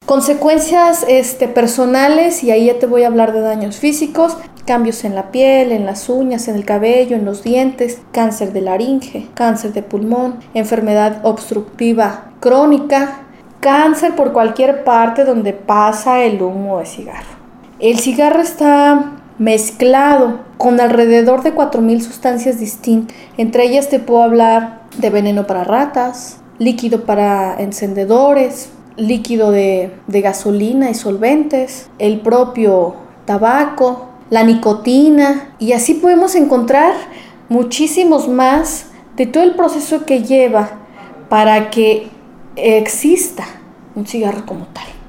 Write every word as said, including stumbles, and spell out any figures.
Consecuencias este, personales, y ahí ya te voy a hablar de daños físicos: cambios en la piel, en las uñas, en el cabello, en los dientes, cáncer de laringe, cáncer de pulmón, enfermedad obstructiva crónica, cáncer por cualquier parte donde pasa el humo de cigarro. El cigarro está mezclado con alrededor de cuatro mil sustancias distintas. Entre ellas te puedo hablar de veneno para ratas, líquido para encendedores, líquido de, de gasolina y solventes, el propio tabaco, la nicotina, y así podemos encontrar muchísimos más de todo el proceso que lleva para que exista un cigarro como tal.